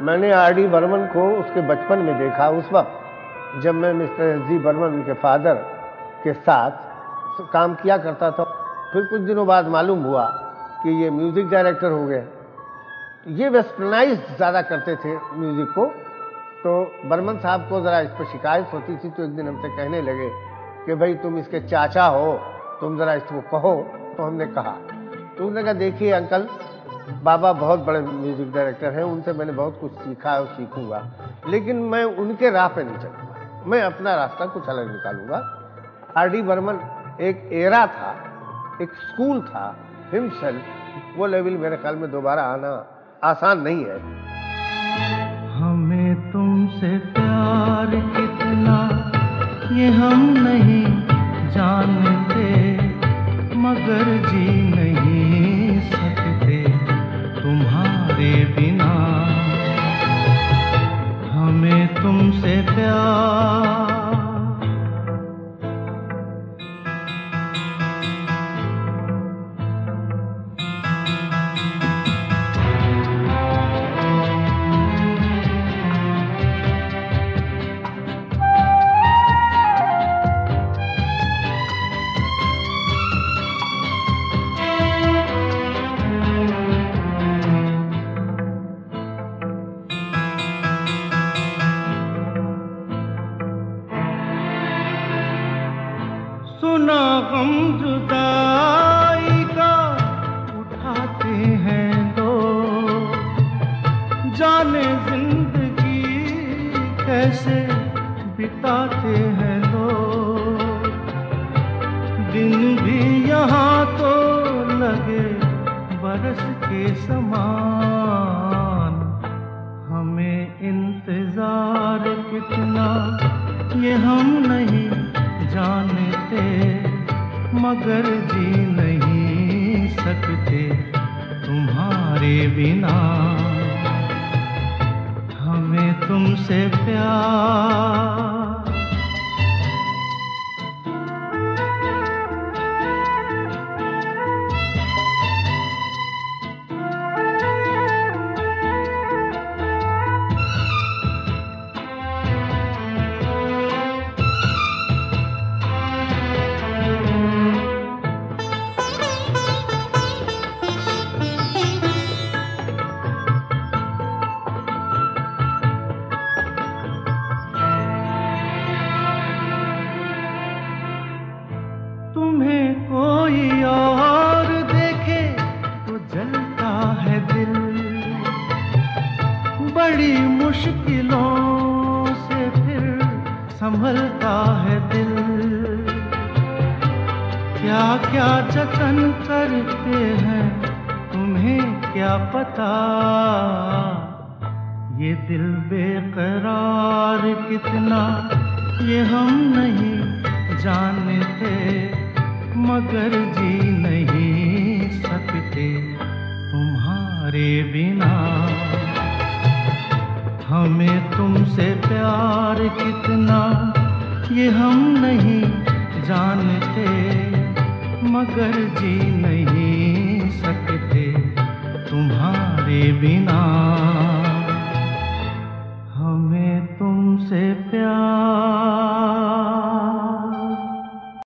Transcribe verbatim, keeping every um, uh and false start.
मैंने R D Burman को उसके बचपन में देखा, उस वक्त जब मैं मिस्टर एस जी बर्मन उनके फादर के साथ काम किया करता था। फिर कुछ दिनों बाद मालूम हुआ कि ये म्यूज़िक डायरेक्टर हो गए। ये वेस्टर्नाइज ज़्यादा करते थे म्यूज़िक को, तो बर्मन साहब को ज़रा इस पर शिकायत होती थी, तो एक दिन हमसे कहने लगे कि भाई तुम इसके चाचा हो, तुम ज़रा इसको कहो। तो हमने कहा, तो उन्होंने कहा देखिए अंकल, बाबा बहुत बड़े म्यूज़िक डायरेक्टर हैं, उनसे मैंने बहुत कुछ सीखा है और सीखूंगा, लेकिन मैं उनके राह पे नहीं चलूँगा, मैं अपना रास्ता कुछ अलग निकालूंगा। आर डी बर्मन एक एरा था, एक स्कूल था हिमसेल्फ, वो लेवल मेरे ख्याल में दोबारा आना आसान नहीं है। हमें तुमसे प्यार कितना ये हम नहीं जानते, मगर जी नहीं सकते तुम्हारे बिना। हमें तुमसे प्यार सुना गम जुदाई का उठाते हैं लोग, जाने जिंदगी कैसे बिताते हैं लोग। दिन भी यहाँ तो लगे बरस के समान, हमें इंतजार कितना ये हम नहीं जानते, मगर जी नहीं सकते तुम्हारे बिना। हमें तुमसे प्यार तुम्हें कोई और देखे तो जलता है दिल, बड़ी मुश्किलों से फिर संभलता है दिल। क्या क्या जतन करते हैं तुम्हें क्या पता, ये दिल बेकरार कितना ये हम नहीं जानते, मगर जी नहीं सकते तुम्हारे बिना। हमें तुमसे प्यार कितना ये हम नहीं जानते, मगर जी नहीं सकते तुम्हारे बिना।